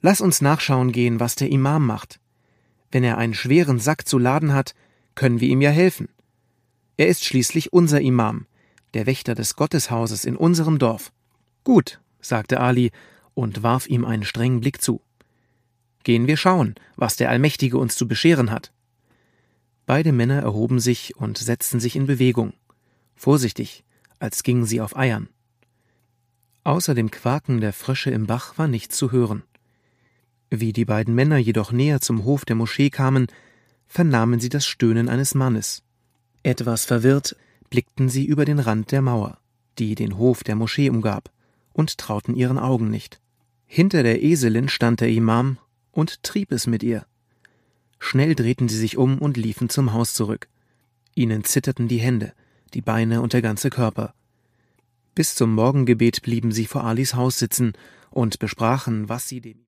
Lass uns nachschauen gehen, was der Imam macht. Wenn er einen schweren Sack zu laden hat, können wir ihm ja helfen. Er ist schließlich unser Imam, der Wächter des Gotteshauses in unserem Dorf. Gut, sagte Ali und warf ihm einen strengen Blick zu. Gehen wir schauen, was der Allmächtige uns zu bescheren hat. Beide Männer erhoben sich und setzten sich in Bewegung, vorsichtig, als gingen sie auf Eiern. Außer dem Quaken der Frösche im Bach war nichts zu hören. Wie die beiden Männer jedoch näher zum Hof der Moschee kamen, vernahmen sie das Stöhnen eines Mannes. Etwas verwirrt blickten sie über den Rand der Mauer, die den Hof der Moschee umgab, und trauten ihren Augen nicht. Hinter der Eselin stand der Imam und trieb es mit ihr. Schnell drehten sie sich um und liefen zum Haus zurück. Ihnen zitterten die Hände, die Beine und der ganze Körper. Bis zum Morgengebet blieben sie vor Alis Haus sitzen und besprachen, was sie dem